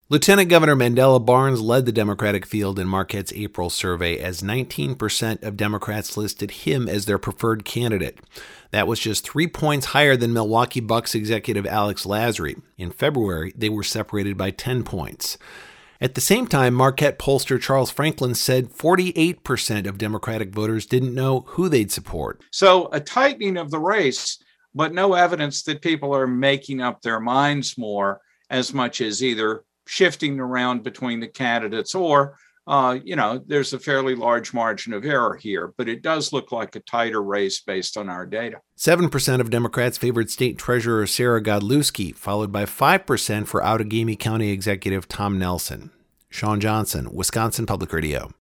Lieutenant Governor Mandela Barnes led the Democratic field in Marquette's April survey as 19% of Democrats listed him as their preferred candidate. That was just 3 points higher than Milwaukee Bucks executive Alex Lasry. In February, they were separated by 10 points. At the same time, Marquette pollster Charles Franklin said 48% of Democratic voters didn't know who they'd support. So a tightening of the race, but no evidence that people are making up their minds more as much as either shifting around between the candidates or, there's a fairly large margin of error here. But it does look like a tighter race based on our data. 7% of Democrats favored State Treasurer Sarah Godlewski, followed by 5% for Outagamie County Executive Tom Nelson. Sean Johnson, Wisconsin Public Radio.